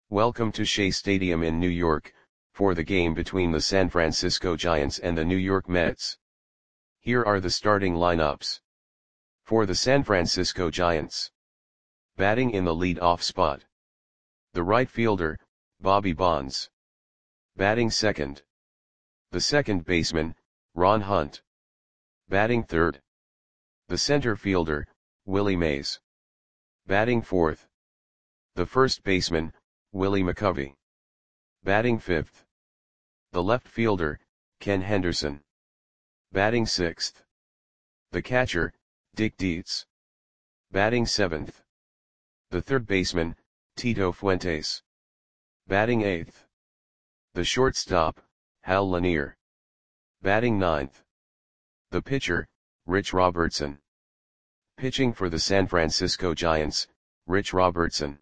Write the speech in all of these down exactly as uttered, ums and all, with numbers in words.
Welcome to Shea Stadium in New York, for the game between the San Francisco Giants and the New York Mets. Here are the starting lineups. For the San Francisco Giants. Batting in the lead-off spot. The right fielder, Bobby Bonds. Batting second. The second baseman, Ron Hunt. Batting third. The center fielder, Willie Mays. Batting fourth. The first baseman, Willie McCovey. Batting fifth. The left fielder, Ken Henderson. Batting sixth. The catcher, Dick Dietz. Batting seventh. The third baseman, Tito Fuentes. Batting eighth. The shortstop, Hal Lanier. Batting ninth. The pitcher, Rich Robertson. Pitching for the San Francisco Giants, Rich Robertson.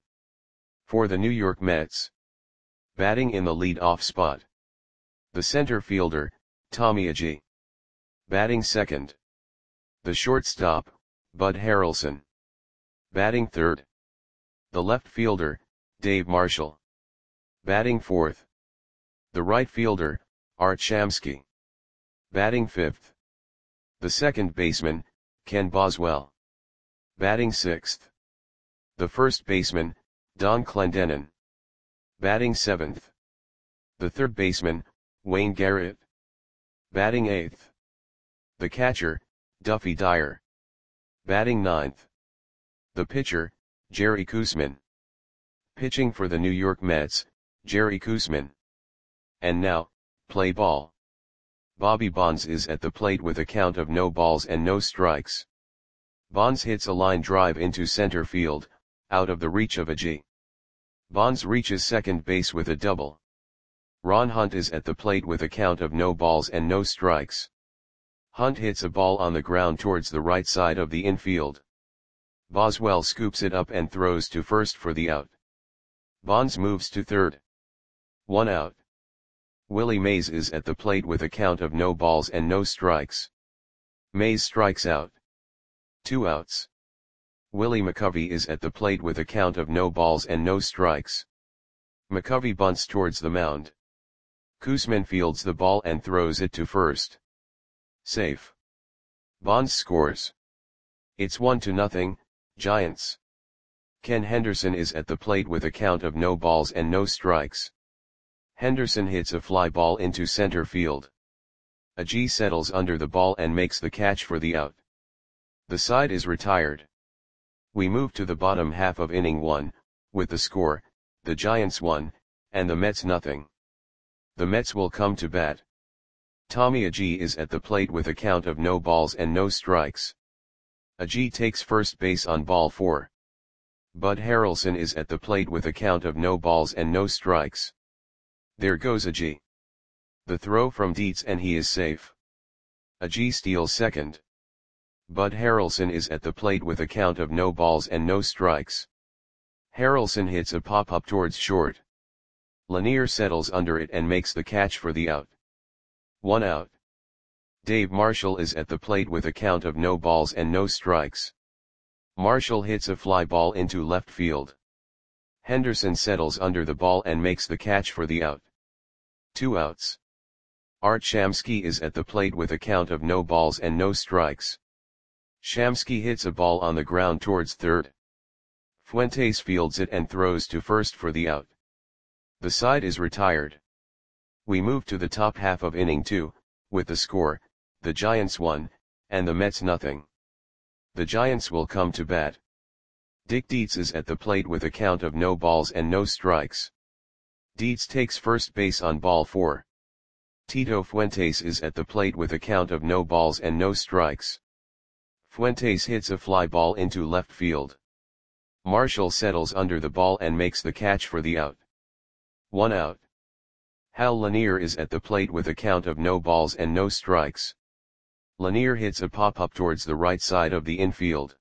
For the New York Mets. Batting in the lead-off spot. The center fielder, Tommy Agee. Batting second. The shortstop, Bud Harrelson. Batting third. The left fielder, Dave Marshall. Batting fourth. The right fielder, Art Shamsky. Batting fifth. The second baseman, Ken Boswell. Batting sixth. The first baseman, Don Clendenon. Batting seventh. The third baseman, Wayne Garrett. Batting eighth. The catcher, Duffy Dyer. Batting ninth. The pitcher, Jerry Koosman. Pitching for the New York Mets, Jerry Koosman. And now, play ball. Bobby Bonds is at the plate with a count of no balls and no strikes. Bonds hits a line drive into center field, out of the reach of Agee. Bonds reaches second base with a double. Ron Hunt is at the plate with a count of no balls and no strikes. Hunt hits a ball on the ground towards the right side of the infield. Boswell scoops it up and throws to first for the out. Bonds moves to third. One out. Willie Mays is at the plate with a count of no balls and no strikes. Mays strikes out. Two outs. Willie McCovey is at the plate with a count of no balls and no strikes. McCovey bunts towards the mound. Koosman fields the ball and throws it to first. Safe. Bonds scores. It's one to nothing, Giants. Ken Henderson is at the plate with a count of no balls and no strikes. Henderson hits a fly ball into center field. Agee settles under the ball and makes the catch for the out. The side is retired. We move to the bottom half of inning one, with the score, the Giants one, and the Mets nothing. The Mets will come to bat. Tommy Agee is at the plate with a count of no balls and no strikes. Agee takes first base on ball four. Bud Harrelson is at the plate with a count of no balls and no strikes. There goes Agee. The throw from Dietz and he is safe. Agee steals second. Bud Harrelson is at the plate with a count of no balls and no strikes. Harrelson hits a pop-up towards short. Lanier settles under it and makes the catch for the out. One out. Dave Marshall is at the plate with a count of no balls and no strikes. Marshall hits a fly ball into left field. Henderson settles under the ball and makes the catch for the out. Two outs. Art Shamsky is at the plate with a count of no balls and no strikes. Shamsky hits a ball on the ground towards third. Fuentes fields it and throws to first for the out. The side is retired. We move to the top half of inning two, with the score, the Giants one, and the Mets nothing. The Giants will come to bat. Dick Dietz is at the plate with a count of no balls and no strikes. Dietz takes first base on ball four. Tito Fuentes is at the plate with a count of no balls and no strikes. Fuentes hits a fly ball into left field. Marshall settles under the ball and makes the catch for the out. One out. Hal Lanier is at the plate with a count of no balls and no strikes. Lanier hits a pop-up towards the right side of the infield.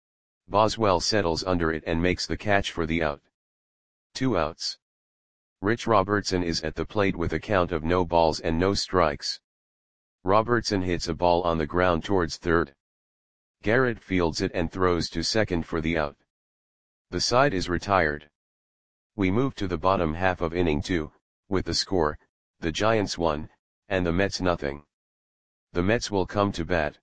Boswell settles under it and makes the catch for the out. Two outs. Rich Robertson is at the plate with a count of no balls and no strikes. Robertson hits a ball on the ground towards third. Garrett fields it and throws to second for the out. The side is retired. We move to the bottom half of inning two, with the score, the Giants one, and the Mets nothing. The Mets will come to bat.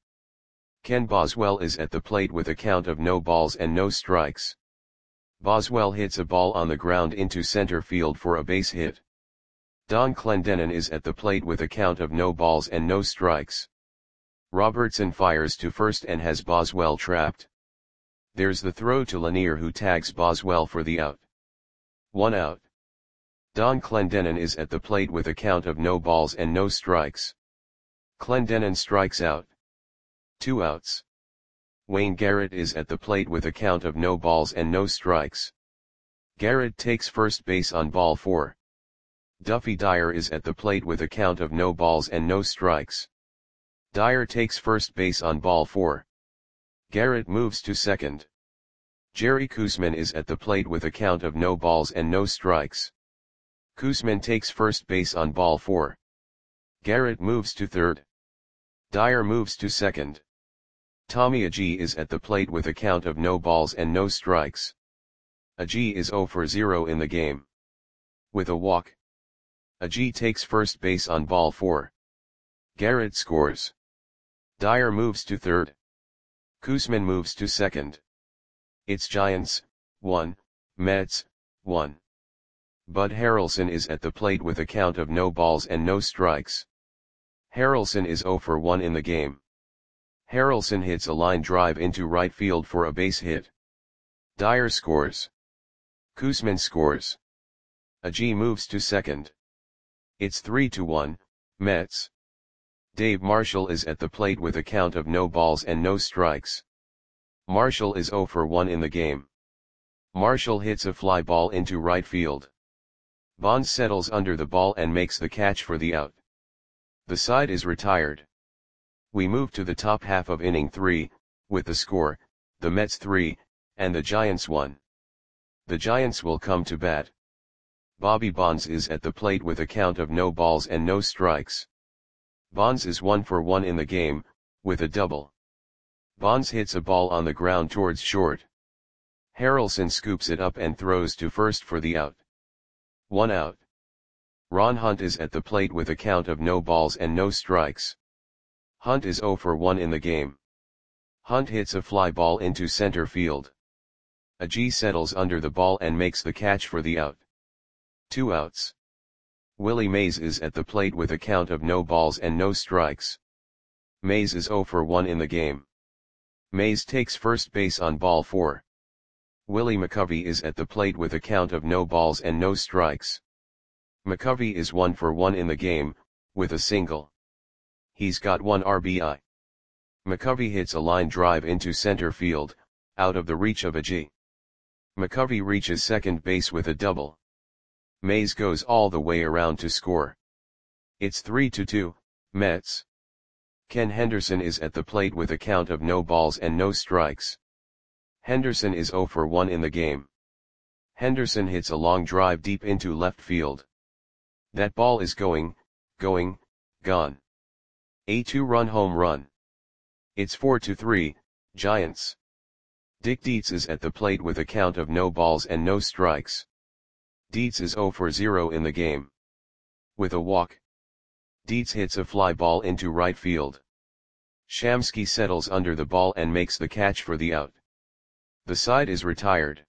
Ken Boswell is at the plate with a count of no balls and no strikes. Boswell hits a ball on the ground into center field for a base hit. Don Clendenon is at the plate with a count of no balls and no strikes. Robertson fires to first and has Boswell trapped. There's the throw to Lanier, who tags Boswell for the out. One out. Don Clendenon is at the plate with a count of no balls and no strikes. Clendenon strikes out. Two outs. Wayne Garrett is at the plate with a count of no balls and no strikes. Garrett takes first base on ball four. Duffy Dyer is at the plate with a count of no balls and no strikes. Dyer takes first base on ball four. Garrett moves to second. Jerry Koosman is at the plate with a count of no balls and no strikes. Koosman takes first base on ball four. Garrett moves to third. Dyer moves to second. Tommy Agee is at the plate with a count of no balls and no strikes. Agee is zero for zero in the game. With a walk, Agee takes first base on ball four. Garrett scores. Dyer moves to third. Koosman moves to second. It's Giants, one, Mets, one. Bud Harrelson is at the plate with a count of no balls and no strikes. Harrelson is zero for one in the game. Harrelson hits a line drive into right field for a base hit. Dyer scores. Koosman scores. Agee moves to second. It's three to one, Mets. Dave Marshall is at the plate with a count of no balls and no strikes. Marshall is zero for one in the game. Marshall hits a fly ball into right field. Bonds settles under the ball and makes the catch for the out. The side is retired. We move to the top half of inning three, with the score, the Mets three, and the Giants one. The Giants will come to bat. Bobby Bonds is at the plate with a count of no balls and no strikes. Bonds is one for one in the game, with a double. Bonds hits a ball on the ground towards short. Harrelson scoops it up and throws to first for the out. One out. Ron Hunt is at the plate with a count of no balls and no strikes. Hunt is zero for one in the game. Hunt hits a fly ball into center field. Agee settles under the ball and makes the catch for the out. Two outs. Willie Mays is at the plate with a count of no balls and no strikes. Mays is zero for one in the game. Mays takes first base on ball four. Willie McCovey is at the plate with a count of no balls and no strikes. McCovey is one for one in the game, with a single. He's got one R B I. McCovey hits a line drive into center field, out of the reach of Agee. McCovey reaches second base with a double. Mays goes all the way around to score. It's three to two, Mets. Ken Henderson is at the plate with a count of no balls and no strikes. Henderson is zero for one in the game. Henderson hits a long drive deep into left field. That ball is going, going, gone. A two-run home run. It's four to three, Giants. Dick Dietz is at the plate with a count of no balls and no strikes. Dietz is zero for zero in the game. With a walk, Dietz hits a fly ball into right field. Shamsky settles under the ball and makes the catch for the out. The side is retired.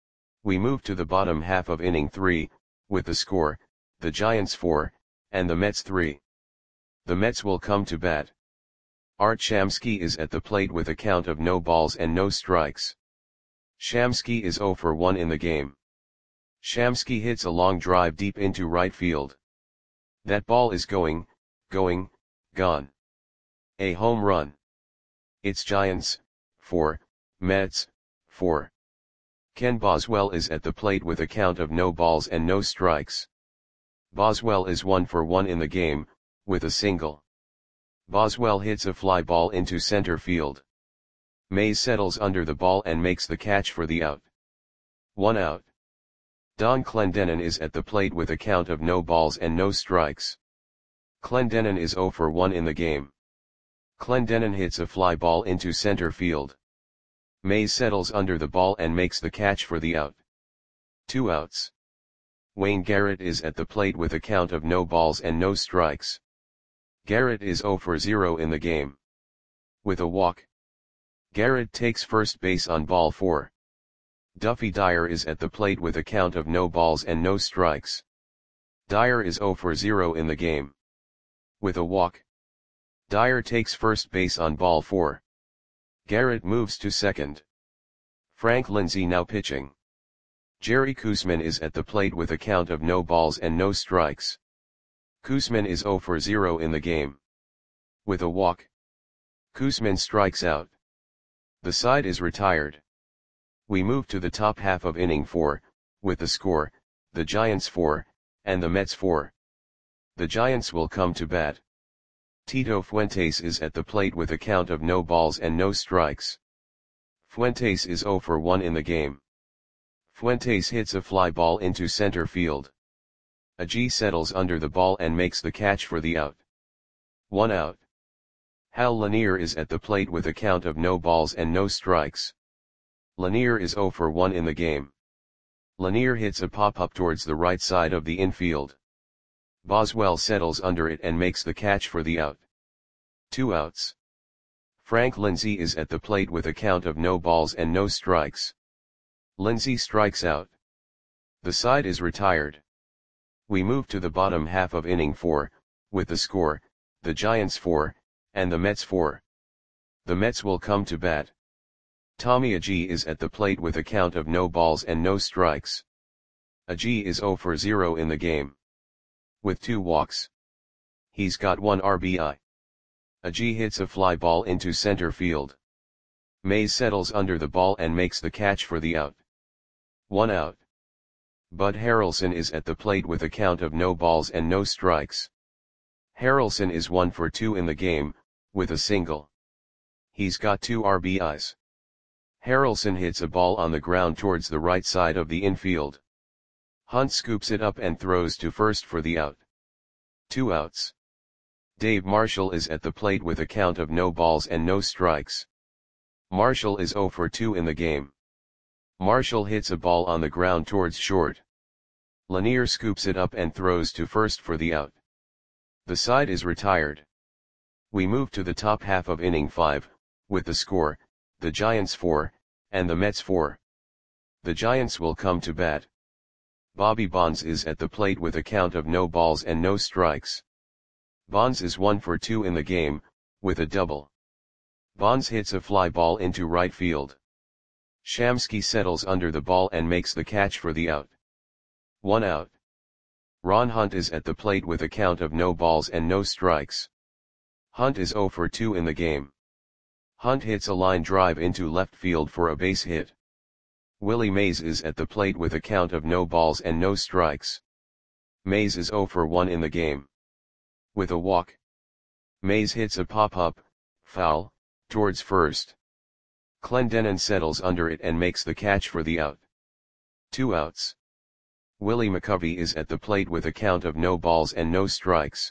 We move to the bottom half of inning three, with the score, the Giants four, and the Mets three. The Mets will come to bat. Art Shamsky is at the plate with a count of no balls and no strikes. Shamsky is zero for one in the game. Shamsky hits a long drive deep into right field. That ball is going, going, gone. A home run. It's Giants, four, Mets, four. Ken Boswell is at the plate with a count of no balls and no strikes. Boswell is one for one in the game, with a single. Boswell hits a fly ball into center field. Mays settles under the ball and makes the catch for the out. One out. Don Clendenon is at the plate with a count of no balls and no strikes. Clendenon is zero for one in the game. Clendenon hits a fly ball into center field. Mays settles under the ball and makes the catch for the out. Two outs. Wayne Garrett is at the plate with a count of no balls and no strikes. Garrett is zero for zero in the game. With a walk. Garrett takes first base on ball four. Duffy Dyer is at the plate with a count of no balls and no strikes. Dyer is zero for zero in the game. With a walk. Dyer takes first base on ball four. Garrett moves to second. Frank Lindsay now pitching. Jerry Koosman is at the plate with a count of no balls and no strikes. Koosman is zero for zero in the game. With a walk. Koosman strikes out. The side is retired. We move to the top half of inning four, with the score, the Giants four, and the Mets four. The Giants will come to bat. Tito Fuentes is at the plate with a count of no balls and no strikes. Fuentes is zero for one in the game. Fuentes hits a fly ball into center field. Agee settles under the ball and makes the catch for the out. One out. Hal Lanier is at the plate with a count of no balls and no strikes. Lanier is zero for one in the game. Lanier hits a pop-up towards the right side of the infield. Boswell settles under it and makes the catch for the out. Two outs. Frank Lindsay is at the plate with a count of no balls and no strikes. Lindsay strikes out. The side is retired. We move to the bottom half of inning four, with the score, the Giants four, and the Mets four. The Mets will come to bat. Tommy Agee is at the plate with a count of no balls and no strikes. Agee is zero for zero in the game. With two walks. He's got one R B I. Agee hits a fly ball into center field. Mays settles under the ball and makes the catch for the out. One out. Bud Harrelson is at the plate with a count of no balls and no strikes. Harrelson is one for two in the game, with a single. He's got two R B Is. Harrelson hits a ball on the ground towards the right side of the infield. Hunt scoops it up and throws to first for the out. Two outs. Dave Marshall is at the plate with a count of no balls and no strikes. Marshall is zero for two in the game. Marshall hits a ball on the ground towards short. Lanier scoops it up and throws to first for the out. The side is retired. We move to the top half of inning five, with the score, the Giants four, and the Mets four. The Giants will come to bat. Bobby Bonds is at the plate with a count of no balls and no strikes. Bonds is one for two in the game, with a double. Bonds hits a fly ball into right field. Shamsky settles under the ball and makes the catch for the out. One out. Ron Hunt is at the plate with a count of no balls and no strikes. Hunt is zero for two in the game. Hunt hits a line drive into left field for a base hit. Willie Mays is at the plate with a count of no balls and no strikes. Mays is zero for one in the game. With a walk. Mays hits a pop-up, foul, towards first. Clendenon settles under it and makes the catch for the out. Two outs. Willie McCovey is at the plate with a count of no balls and no strikes.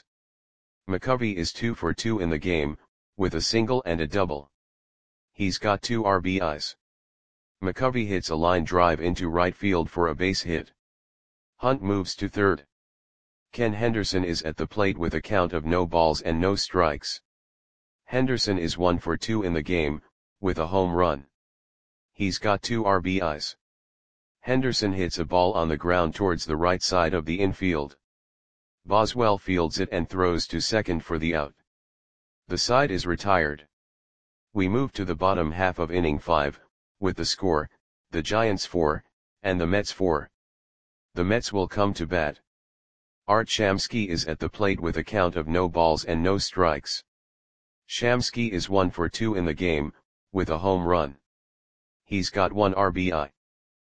McCovey is two for two in the game, with a single and a double. He's got two R B Is. McCovey hits a line drive into right field for a base hit. Hunt moves to third. Ken Henderson is at the plate with a count of no balls and no strikes. Henderson is one for two in the game, with a home run. He's got two R B Is. Henderson hits a ball on the ground towards the right side of the infield. Boswell fields it and throws to second for the out. The side is retired. We move to the bottom half of inning five, with the score, the Giants four, and the Mets four. The Mets will come to bat. Art Shamsky is at the plate with a count of no balls and no strikes. Shamsky is one for two in the game, with a home run. He's got one R B I.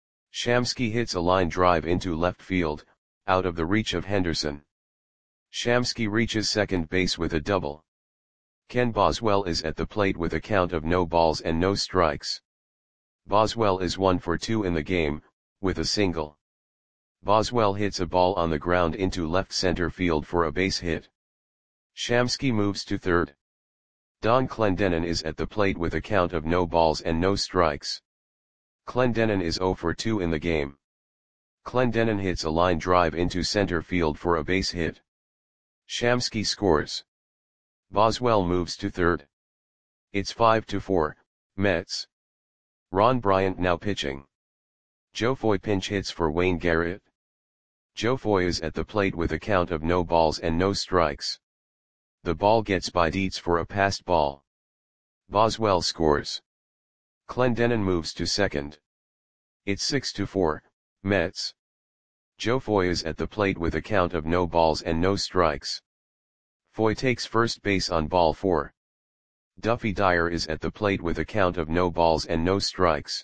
Shamsky hits a line drive into left field, out of the reach of Henderson. Shamsky reaches second base with a double. Ken Boswell is at the plate with a count of no balls and no strikes. Boswell is one for two in the game, with a single. Boswell hits a ball on the ground into left center field for a base hit. Shamsky moves to third. Don Clendenon is at the plate with a count of no balls and no strikes. Clendenon is zero for two in the game. Clendenin hits a line drive into center field for a base hit. Shamsky scores. Boswell moves to third. It's five to four, Mets. Ron Bryant now pitching. Joe Foy pinch hits for Wayne Garrett. Joe Foy is at the plate with a count of no balls and no strikes. The ball gets by Dietz for a passed ball. Boswell scores. Clendenin moves to second. It's six to four, Mets. Joe Foy is at the plate with a count of no balls and no strikes. Foy takes first base on ball four. Duffy Dyer is at the plate with a count of no balls and no strikes.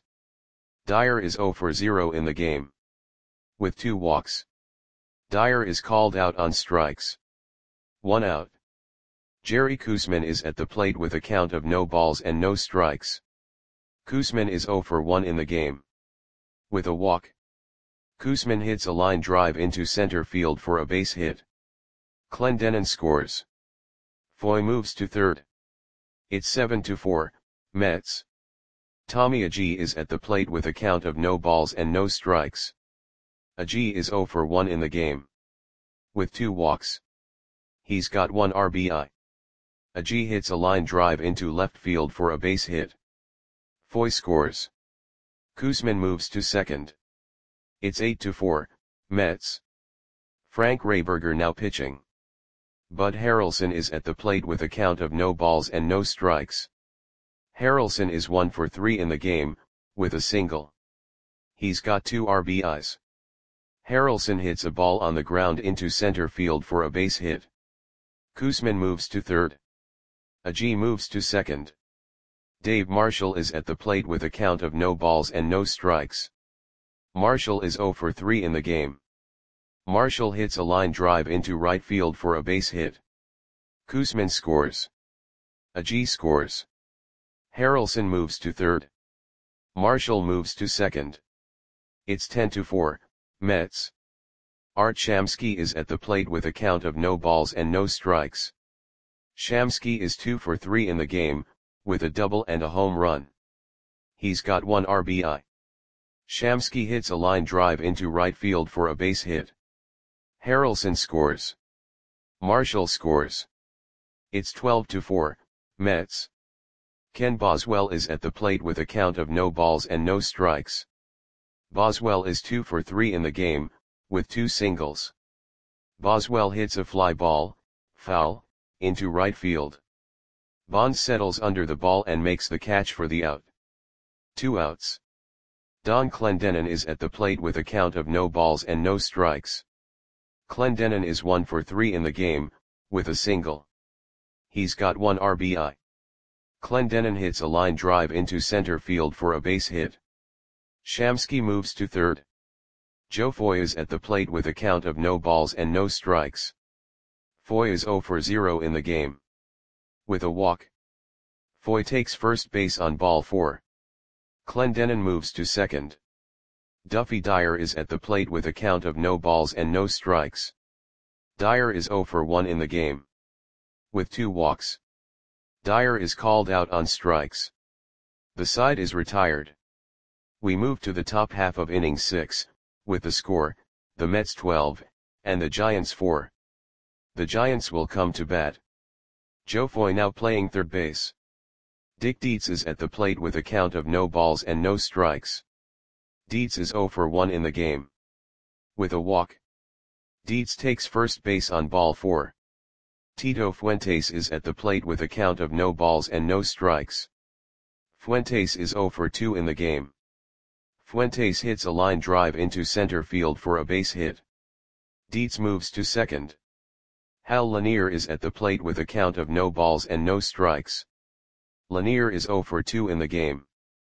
Dyer is zero for zero in the game. With two walks. Dyer is called out on strikes. One out. Jerry Koosman is at the plate with a count of no balls and no strikes. Koosman is zero for one in the game. With a walk. Koosman hits a line drive into center field for a base hit. Clendenin scores. Foy moves to third. It's seven to four, Mets. Tommy Agee is at the plate with a count of no balls and no strikes. Agee is zero for one in the game. With two walks. He's got one R B I. Agee hits a line drive into left field for a base hit. Foy scores. Koosman moves to second. It's eight to four, Mets. Frank Rayberger now pitching. Bud Harrelson is at the plate with a count of no balls and no strikes. Harrelson is one for three in the game, with a single. He's got two R B Is. Harrelson hits a ball on the ground into center field for a base hit. Koosman moves to third. Agee moves to second. Dave Marshall is at the plate with a count of no balls and no strikes. Marshall is zero for three in the game. Marshall hits a line drive into right field for a base hit. Koosman scores. Agee scores. Harrelson moves to third. Marshall moves to second. It's ten to four, Mets. Art Shamsky is at the plate with a count of no balls and no strikes. Shamsky is two for three in the game, with a double and a home run. He's got one R B I. Shamsky hits a line drive into right field for a base hit. Harrelson scores. Marshall scores. It's twelve to four, Mets. Ken Boswell is at the plate with a count of no balls and no strikes. Boswell is two for three in the game, with two singles. Boswell hits a fly ball, foul, into right field. Bonds settles under the ball and makes the catch for the out. Two outs. Don Clendenin is at the plate with a count of no balls and no strikes. Clendenin is one for three in the game, with a single. He's got one R B I. Clendenin hits a line drive into center field for a base hit. Shamsky moves to third. Joe Foy is at the plate with a count of no balls and no strikes. Foy is zero for zero in the game. With a walk. Foy takes first base on ball four. Clendenin moves to second. Duffy Dyer is at the plate with a count of no balls and no strikes. Dyer is zero for one in the game. With two walks. Dyer is called out on strikes. The side is retired. We move to the top half of inning six, with the score, the Mets twelve, and the Giants four. The Giants will come to bat. Joe Foy now playing third base. Dick Dietz is at the plate with a count of no balls and no strikes. Dietz is zero for one in the game. With a walk. Dietz takes first base on ball four. Tito Fuentes is at the plate with a count of no balls and no strikes. Fuentes is zero for two in the game. Fuentes hits a line drive into center field for a base hit. Dietz moves to second. Hal Lanier is at the plate with a count of no balls and no strikes. Lanier is zero for two in the game.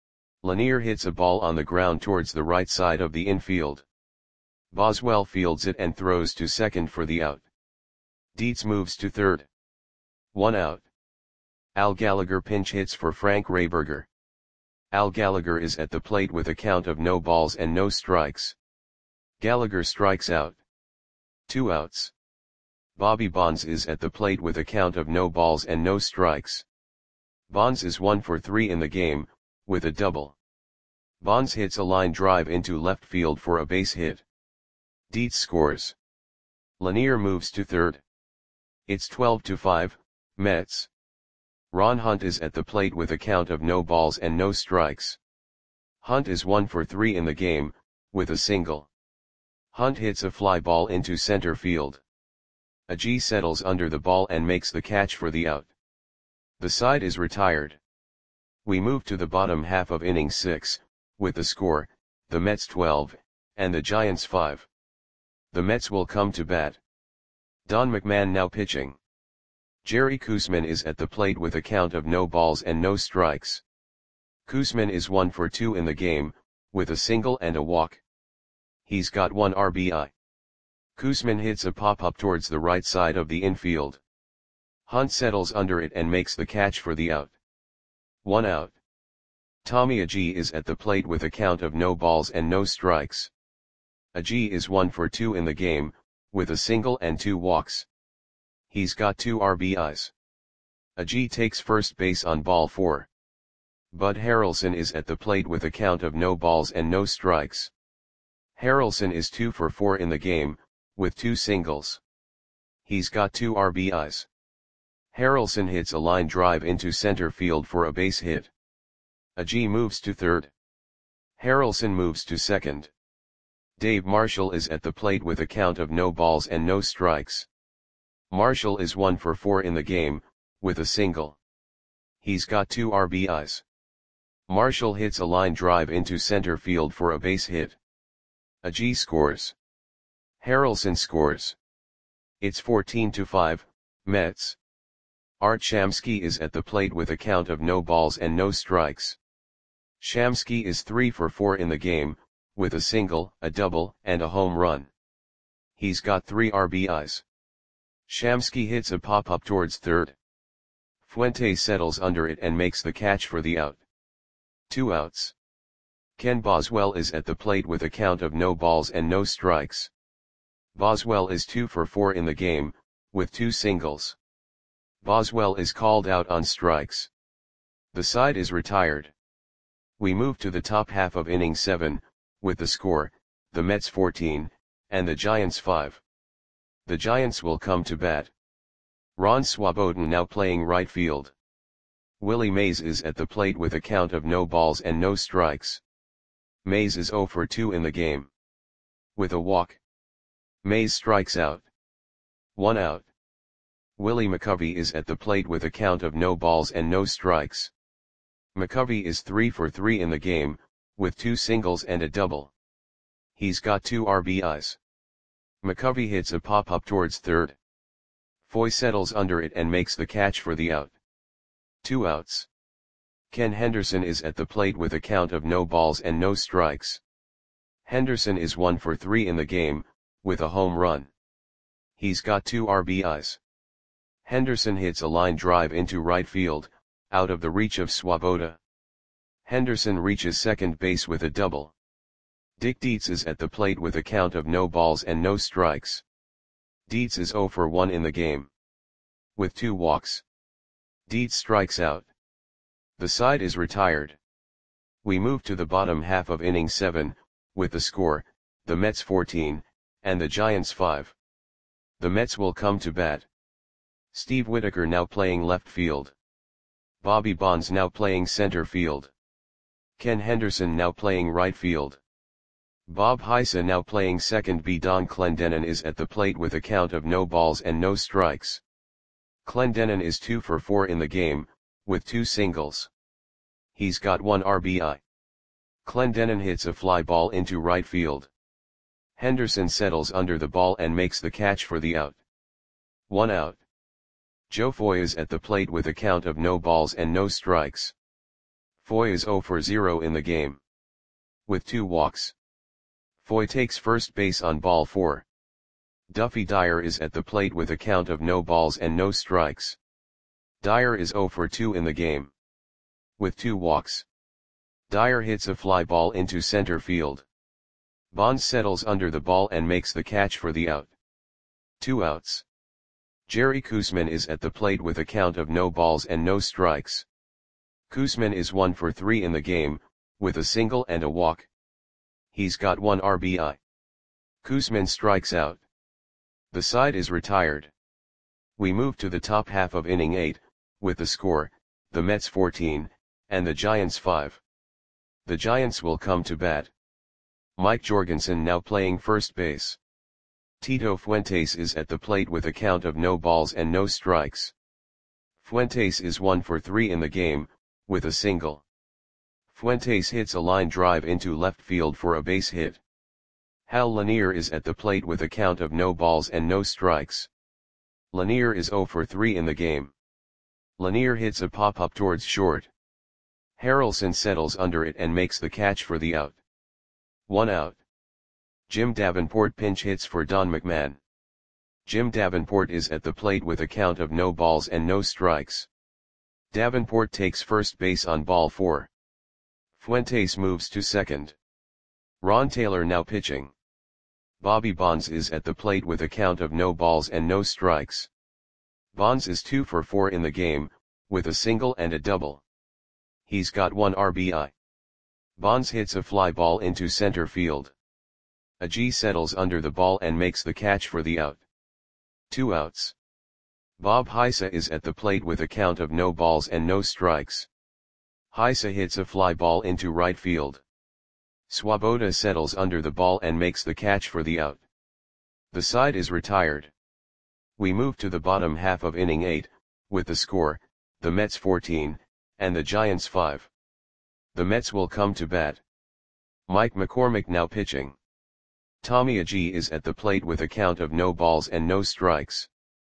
Lanier hits a ball on the ground towards the right side of the infield. Boswell fields it and throws to second for the out. Dietz moves to third. One out. Al Gallagher pinch hits for Frank Rayberger. Al Gallagher is at the plate with a count of no balls and no strikes. Gallagher strikes out. Two outs. Bobby Bonds is at the plate with a count of no balls and no strikes. Bonds is one for three in the game, with a double. Bonds hits a line drive into left field for a base hit. Dietz scores. Lanier moves to third. It's twelve to five, Mets. Ron Hunt is at the plate with a count of no balls and no strikes. Hunt is one for three in the game, with a single. Hunt hits a fly ball into center field. Agee settles under the ball and makes the catch for the out. The side is retired. We move to the bottom half of inning six, with the score, the Mets twelve, and the Giants five. The Mets will come to bat. Don McMahon now pitching. Jerry Koosman is at the plate with a count of no balls and no strikes. Koosman is one for two in the game, with a single and a walk. He's got one R B I. Koosman hits a pop-up towards the right side of the infield. Hunt settles under it and makes the catch for the out. One out. Tommy Agee is at the plate with a count of no balls and no strikes. Agee is one for two in the game, with a single and two walks. He's got two R B Is. Agee takes first base on ball four. Bud Harrelson is at the plate with a count of no balls and no strikes. Harrelson is two for four in the game, with two singles. He's got two R B Is. Harrelson hits a line drive into center field for a base hit. Agee moves to third. Harrelson moves to second. Dave Marshall is at the plate with a count of no balls and no strikes. Marshall is one for four in the game, with a single. He's got two R B Is. Marshall hits a line drive into center field for a base hit. Agee scores. Harrelson scores. It's fourteen to five, Mets. Art Shamsky is at the plate with a count of no balls and no strikes. Shamsky is three for four in the game, with a single, a double, and a home run. He's got three R B Is. Shamsky hits a pop-up towards third. Fuentes settles under it and makes the catch for the out. Two outs. Ken Boswell is at the plate with a count of no balls and no strikes. Boswell is two for four in the game, with two singles. Boswell is called out on strikes. The side is retired. We move to the top half of inning seven, with the score, the Mets fourteen, and the Giants five. The Giants will come to bat. Ron Swoboden now playing right field. Willie Mays is at the plate with a count of no balls and no strikes. Mays is zero for two in the game. With a walk. Mays strikes out. One out. Willie McCovey is at the plate with a count of no balls and no strikes. McCovey is three for three in the game, with two singles and a double. He's got two R B Is. McCovey hits a pop-up towards third. Foy settles under it and makes the catch for the out. Two outs. Ken Henderson is at the plate with a count of no balls and no strikes. Henderson is one for three in the game, with a home run. He's got two R B Is. Henderson hits a line drive into right field, out of the reach of Swoboda. Henderson reaches second base with a double. Dick Dietz is at the plate with a count of no balls and no strikes. Dietz is zero for one in the game. With two walks. Dietz strikes out. The side is retired. We move to the bottom half of inning seven, with the score, the Mets fourteen, and the Giants five. The Mets will come to bat. Steve Whitaker now playing left field. Bobby Bonds now playing center field. Ken Henderson now playing right field. Bob Heisa now playing second. B. Don Clendenon is at the plate with a count of no balls and no strikes. Clendenon is two for four in the game, with two singles. He's got one R B I. Clendenon hits a fly ball into right field. Henderson settles under the ball and makes the catch for the out. One out. Joe Foy is at the plate with a count of no balls and no strikes. Foy is zero for zero in the game. With two walks. Foy takes first base on ball four. Duffy Dyer is at the plate with a count of no balls and no strikes. Dyer is zero for two in the game. With two walks. Dyer hits a fly ball into center field. Bonds settles under the ball and makes the catch for the out. Two outs. Jerry Koosman is at the plate with a count of no balls and no strikes. Koosman is one for three in the game, with a single and a walk. He's got one R B I. Koosman strikes out. The side is retired. We move to the top half of inning eight, with the score, the Mets fourteen, and the Giants five. The Giants will come to bat. Mike Jorgensen now playing first base. Tito Fuentes is at the plate with a count of no balls and no strikes. Fuentes is one for three in the game, with a single. Fuentes hits a line drive into left field for a base hit. Hal Lanier is at the plate with a count of no balls and no strikes. Lanier is zero for three in the game. Lanier hits a pop-up towards short. Harrelson settles under it and makes the catch for the out. One out. Jim Davenport pinch hits for Don McMahon. Jim Davenport is at the plate with a count of no balls and no strikes. Davenport takes first base on ball four. Fuentes moves to second. Ron Taylor now pitching. Bobby Bonds is at the plate with a count of no balls and no strikes. Bonds is two for four in the game, with a single and a double. He's got one R B I. Bonds hits a fly ball into center field. Agee settles under the ball and makes the catch for the out. Two outs. Bob Heisa is at the plate with a count of no balls and no strikes. Heisa hits a fly ball into right field. Swoboda settles under the ball and makes the catch for the out. The side is retired. We move to the bottom half of inning eight, with the score, the Mets fourteen, and the Giants five. The Mets will come to bat. Mike McCormick now pitching. Tommy Agee is at the plate with a count of no balls and no strikes.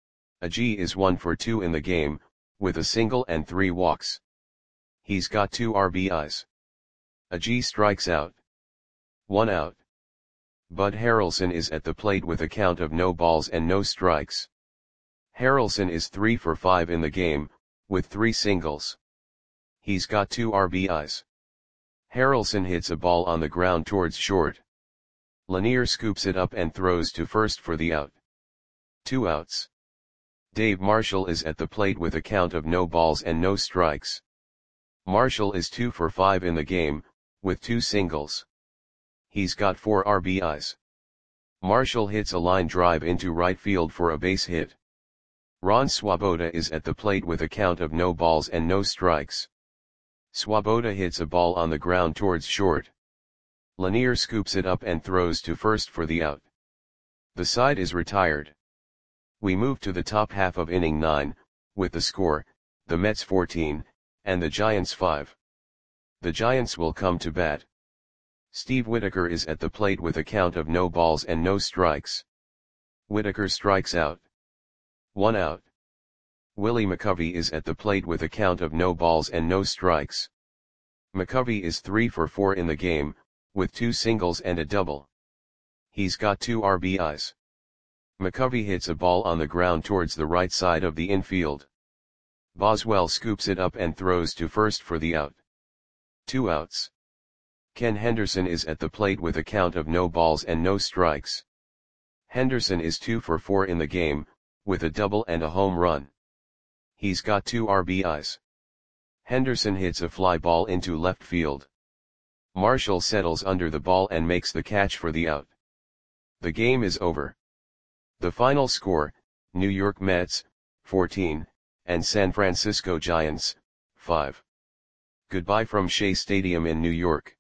Agee is one for two in the game, with a single and three walks. He's got two R B Is. Agee strikes out. One out. Bud Harrelson is at the plate with a count of no balls and no strikes. Harrelson is three for five in the game, with three singles. He's got two R B Is. Harrelson hits a ball on the ground towards short. Lanier scoops it up and throws to first for the out. Two outs. Dave Marshall is at the plate with a count of no balls and no strikes. Marshall is two for five in the game, with two singles. He's got four R B Is. Marshall hits a line drive into right field for a base hit. Ron Swoboda is at the plate with a count of no balls and no strikes. Swoboda hits a ball on the ground towards short. Lanier scoops it up and throws to first for the out. The side is retired. We move to the top half of inning nine, with the score, the Mets fourteen, and the Giants five. The Giants will come to bat. Steve Whitaker is at the plate with a count of no balls and no strikes. Whitaker strikes out. One out. Willie McCovey is at the plate with a count of no balls and no strikes. McCovey is three for four in the game, with two singles and a double. He's got two R B Is. McCovey hits a ball on the ground towards the right side of the infield. Boswell scoops it up and throws to first for the out. Two outs. Ken Henderson is at the plate with a count of no balls and no strikes. Henderson is two for four in the game, with a double and a home run. He's got two R B Is. Henderson hits a fly ball into left field. Marshall settles under the ball and makes the catch for the out. The game is over. The final score, New York Mets, fourteen, and San Francisco Giants, five. Goodbye from Shea Stadium in New York.